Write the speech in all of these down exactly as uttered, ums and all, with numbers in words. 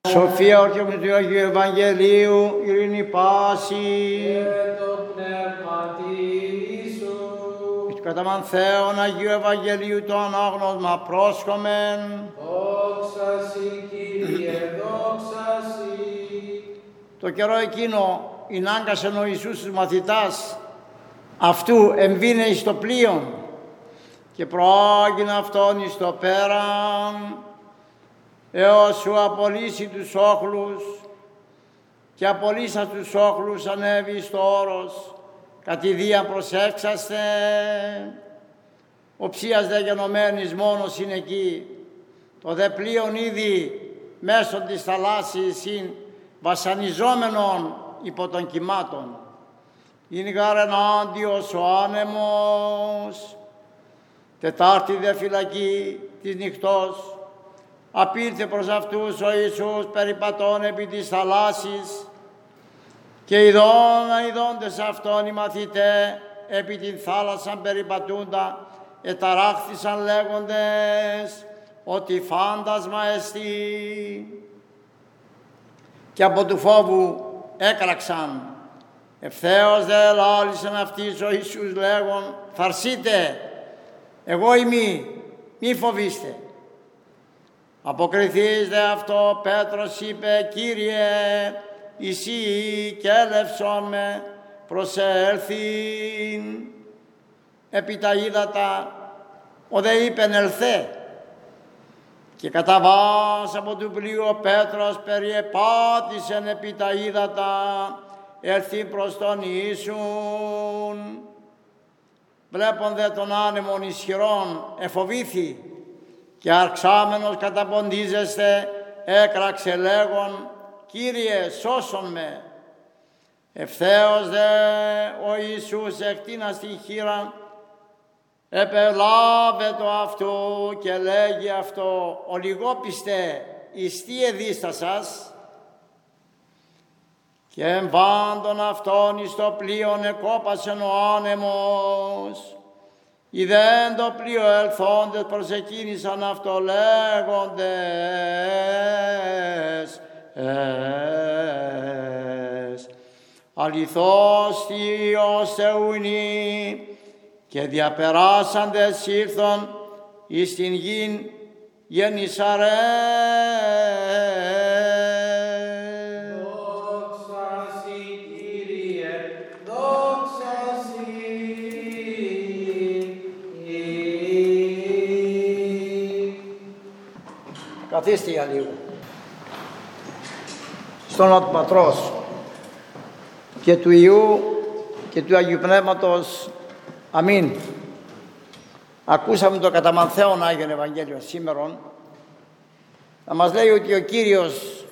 Σοφία όρθιον του Αγίου Ευαγγελίου, ειρήνη πάση. Και το πνεύμα Ιησού. Εις καταμάν Θεόν Αγίου Ευαγγελίου το ανάγνωσμα πρόσχομεν. Δόξα Συ, Κύριε, δόξα Συ. Το καιρό εκείνο ηνάγκασεν ο Ιησούς τους μαθητάς αυτού εμβήνε εις το πλοίον και προάγειν αυτόν εις το πέραν έως σου απολύσει τους όχλους, και απολύσα τους όχλους ανέβη στο όρος, κατηδίαν προσεύξαστε, οψίας δε γενομένης μόνος είναι εκεί, το δε πλοίον ήδη μέσω της θαλάσσης είναι βασανιζόμενον υπό των κυμάτων. Είναι γάρ ενάντιος ο άνεμος, Τετάρτη δε φυλακή της νυχτός, απήλθε προς αυτούς ο Ιησούς περιπατών επί της θαλάσσης, και ειδών αειδώντες αυτόν οι μαθηταί επί την θάλασσαν περιπατούντα εταράχθησαν λέγοντες ότι φάντασμα εστί, και από του φόβου έκραξαν. Ευθέως δε λάλησεν αυτοίς ο Ιησούς λέγον, φαρσείτε, εγώ είμαι, μη φοβήστε. Αποκριθείς δε αυτό Πέτρος είπε, Κύριε, εσύ και έλευσον με προσέλθην επί τα ύδατα, ο δε είπεν ελθέ. Και καταβάς από του πλοίου ο Πέτρος περιεπάτησεν επί τα ύδατα, έλθει προς τον Ιησούν. Βλέπον δε τον άνεμον ισχυρόν εφοβήθη, και αρξάμενος καταποντίζεστε έκραξε λέγον, Κύριε, σώσον με. Ευθέως δε ο Ιησούς εκτείνας την χείρα, επελάβε το αυτού και λέγει αυτό, ολιγόπιστε εις τι εδίστασας, και εμβάντων αυτόν εις το πλοίον εκόπασεν ο άνεμος. Ιδέν το πλοίο ελθόντες προσεκίνησαν αυτό λέγοντες εσ, αληθώς Υιός Θεουνή, και διαπεράσαντες ήρθον εις την γην Γεννησαρέ. Δόξα Συ, Κύριε, δόξα Συ. Καθίστε για λίγο. Στον όνομα του Πατρός και του Υιού και του Αγίου Πνεύματος. Αμήν. Ακούσαμε το καταμανθέον Άγιον Ευαγγέλιο σήμερον να μας λέει ότι ο Κύριος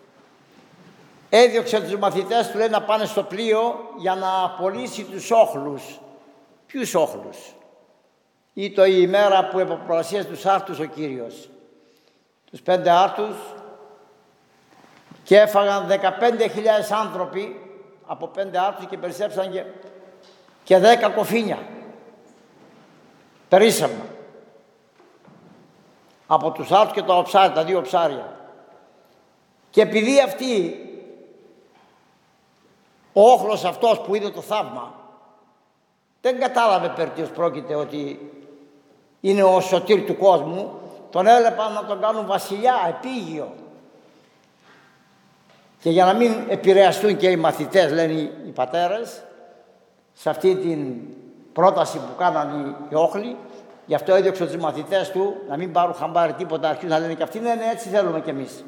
έδιωξε τους μαθητές του, λέει, να πάνε στο πλοίο για να απολύσει τους όχλους. Ποιους όχλους? Ή το η ημέρα που επαπροσίασε τους άρτους ο Κύριος. Τους πέντε άρτους, και έφαγαν δεκαπέντε χιλιάδες άνθρωποι από πέντε άρτους και περισσέψαν και, και δέκα κοφίνια. Περίσσευμα. Από τους άρτους και τα οψάρια, τα δύο ψάρια. Και επειδή αυτοί, ο όχλος αυτός που είδε το θαύμα, δεν κατάλαβε περί τίνος πρόκειται, ότι είναι ο σωτήρ του κόσμου, τον έλεπαν να τον κάνουν βασιλιά, επίγειο. Και για να μην επηρεαστούν και οι μαθητές, λένε οι πατέρες, σε αυτή την πρόταση που κάνανε οι όχλοι, γι' αυτό έδιωξε τους μαθητές του να μην πάρουν χαμπάρι τίποτα, αρχίζουν να λένε και αυτοί, ναι, ναι, έτσι θέλουμε κι εμείς.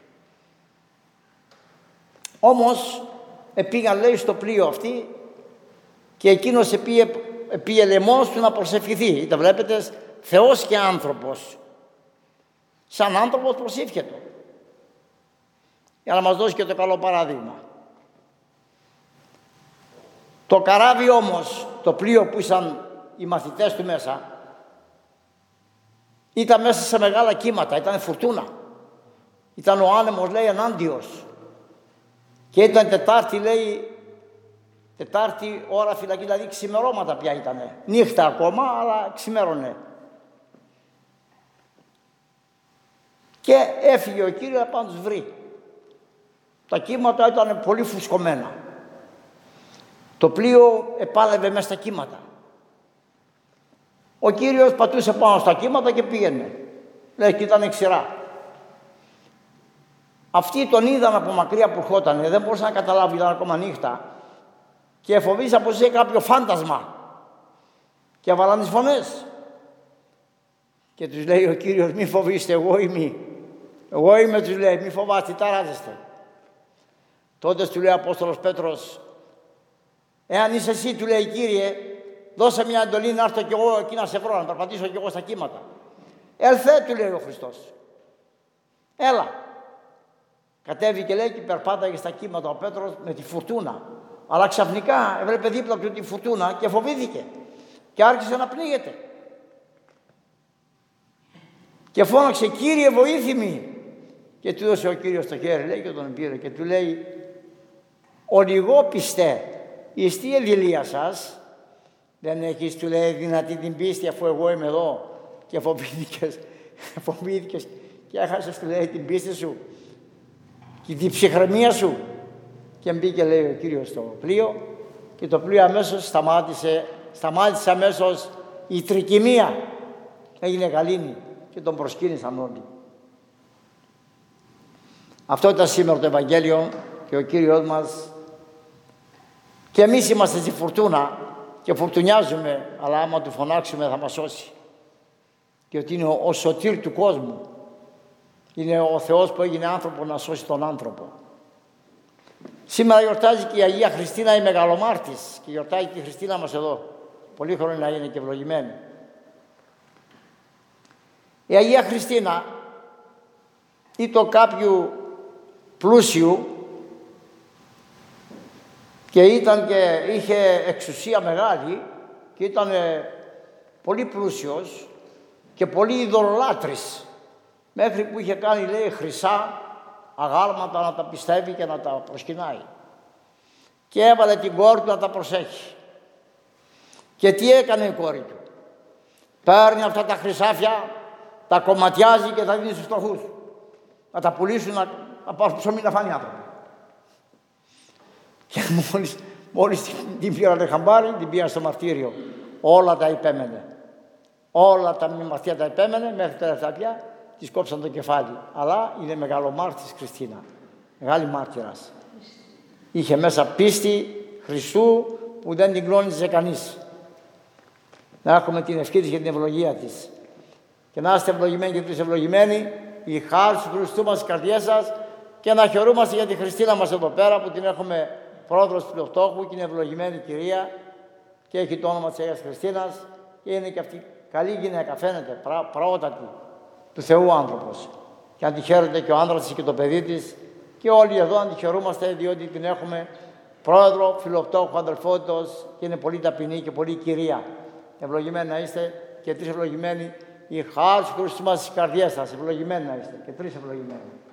Όμως επήγαν, λέει, στο πλοίο αυτοί, και εκείνος επήγε, επήγε λαιμός του να προσευχηθεί. Είτε βλέπετε, Θεός και άνθρωπος. Σαν άνθρωπος προσήφιε το, για να μας δώσει και το καλό παράδειγμα. Το καράβι όμως, το πλοίο που ήσαν οι μαθητές του μέσα, ήταν μέσα σε μεγάλα κύματα, ήταν φουρτούνα. Ήταν ο άνεμος, λέει, ενάντιος. Και ήταν Τετάρτη, λέει, Τετάρτη ώρα φυλακή, δηλαδή ξημερώματα πια ήτανε. Νύχτα ακόμα, αλλά ξημέρωνε. Και έφυγε ο Κύριος να πάει να τους βρει. Τα κύματα ήταν πολύ φουσκωμένα. Το πλοίο επάλευε μέσα στα κύματα. Ο Κύριος πατούσε πάνω στα κύματα και πήγαινε. Λέει και ήταν ξηρά. Αυτοί τον είδαν από μακριά που ερχότανε, δεν μπορούσαν να καταλάβουν, ήταν ακόμα νύχτα. Και φοβήσαν πως είχε κάποιο φάντασμα. Και έβαλαν τις φωνές. Και τους λέει ο Κύριος, μη φοβήστε, εγώ είμαι. Εγώ είμαι, τους λέει, μη φοβάστε, ταράζεστε. Τότε του λέει ο Απόστολος Πέτρος, εάν είσαι εσύ, του λέει, Κύριε, δώσε μια εντολή να έρθω κι εγώ εκεί να σε βρω, να περπατήσω κι εγώ στα κύματα. Ελθέ, του λέει ο Χριστός. Έλα. Κατέβηκε, λέει, και περπάταγε στα κύματα ο Πέτρος με τη φουρτούνα. Αλλά ξαφνικά έβλεπε δίπλα του τη φουρτούνα και φοβήθηκε. Και άρχισε να πνίγεται. Και φώναξε, Κύριε, βοήθημη. Και του έδωσε ο Κύριος το χέρι, λέει, και τον πήρε και του λέει, ολιγόπιστε, εις τι εδηλία σας, δεν έχεις, του λέει, δυνατή την πίστη αφού εγώ είμαι εδώ. Και φοβήθηκες, φοβήθηκες και έχασες, του λέει, την πίστη σου και την ψυχραιμία σου. Και μπήκε, λέει, ο Κύριος στο πλοίο και το πλοίο αμέσως σταμάτησε, σταμάτησε αμέσως η τρικυμία. Έγινε γαλήνη και τον προσκύνησαν όλοι. Αυτό ήταν σήμερα το Ευαγγέλιο και ο Κύριος μας. Και εμείς είμαστε στη φουρτούνα και φουρτουνιάζουμε, αλλά άμα του φωνάξουμε θα μας σώσει. Και ότι είναι ο, ο σωτήρ του κόσμου. Είναι ο Θεός που έγινε άνθρωπο να σώσει τον άνθρωπο. Σήμερα γιορτάζει και η Αγία Χριστίνα η Μεγαλομάρτης και γιορτάζει και η Χριστίνα μας εδώ. Πολύ χρόνο να είναι και ευλογημένη. Η Αγία Χριστίνα ήταν κάποιου πλούσιου και ήταν και είχε εξουσία μεγάλη και ήταν πολύ πλούσιος και πολύ ειδωλολάτρης, μέχρι που είχε κάνει, λέει, χρυσά αγάλματα να τα πιστεύει και να τα προσκυνάει. Και έβαλε την κόρη του να τα προσέχει. Και τι έκανε η κόρη του? Παίρνει αυτά τα χρυσάφια, τα κομματιάζει και τα δίνει στους φτωχούς. Να τα πουλήσουν, να, να πάρουν ψωμί να φάνε οι άνθρωποι. Και μόλις, μόλις την, την πήρανε χαμπάρι, την πήγαν στο μαρτύριο. Όλα τα υπέμενε. Όλα τα μημαρτία τα υπέμενε, μέχρι τελευταία πια της κόψαν το κεφάλι. Αλλά είναι μεγαλομάρτης Χριστίνα. Μεγάλη μάρτυρας. Είχε μέσα πίστη Χριστού που δεν την κλώνιζε κανείς. Να έχουμε την ευχή της και την ευλογία της. Και να είστε ευλογημένοι και τους ευλογημένοι, η χάρη του Χριστού μας στις καρδιές σας, και να χαιρούμαστε για τη Χριστίνα μας εδώ πέρα που την έχουμε πρόεδρος του Φιλοκτόχου και είναι ευλογημένη κυρία και έχει το όνομα της Αγίας Χριστίνας και είναι και αυτή καλή γυναίκα, φαίνεται, πρά, πραότατη, του Θεού άνθρωπος. Και αν τη χαίρεται και ο άντρας της και το παιδί της και όλοι εδώ αν τη χαιρούμαστε, διότι την έχουμε πρόεδρο Φιλοκτόχου αδελφότητος και είναι πολύ ταπεινή και πολύ κυρία. Ευλογημένοι να είστε και τρεις ευλογημένοι. Η χάρη του Χριστού μας στις καρδιές σας, ευλογημένοι να είστε και τρεις ευλογημένοι.